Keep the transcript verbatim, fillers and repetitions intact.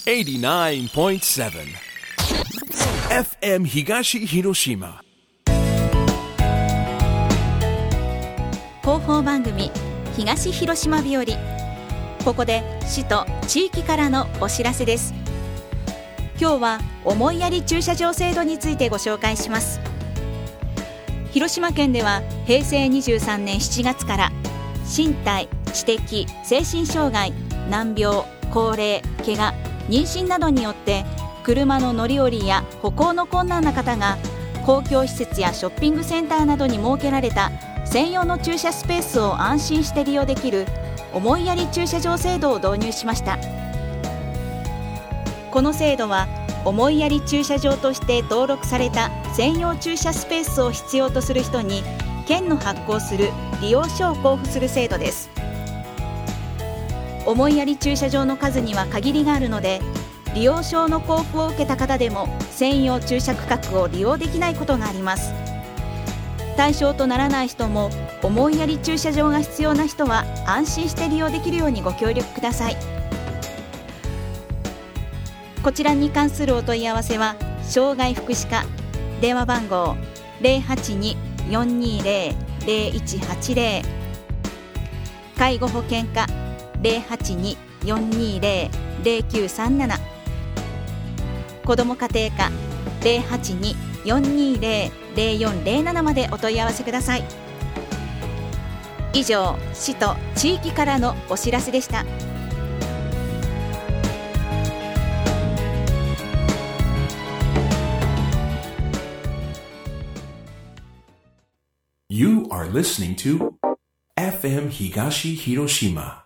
エイティナインポイントセブン エフエム 東広島広報番組東広島日和。ここで市と地域からのお知らせです。今日は思いやり駐車場制度についてご紹介します。広島県ではへいせいにじゅうさんねんしちがつから身体、知的、精神障害、難病、高齢、怪我、妊娠などによって車の乗り降りや歩行の困難な方が公共施設やショッピングセンターなどに設けられた専用の駐車スペースを安心して利用できる思いやり駐車場制度を導入しました。この制度は思いやり駐車場として登録された専用駐車スペースを必要とする人に県の発行する利用書を交付する制度です。思いやり駐車場の数には限りがあるので、利用証の交付を受けた方でも専用駐車区画を利用できないことがあります。対象とならない人も思いやり駐車場が必要な人は安心して利用できるようにご協力ください。こちらに関するお問い合わせは障害福祉課電話番号 ゼロはちに よんにゼロ ゼロいちはちゼロ、 介護保険課 ゼロはちに よんにゼロ ゼロきゅうさんなな、子ども家庭課 ゼロはちに よんにゼロ ゼロよんゼロなな までお問い合わせください。以上、市と地域からのお知らせでした。 You are listening to エフエム 東広島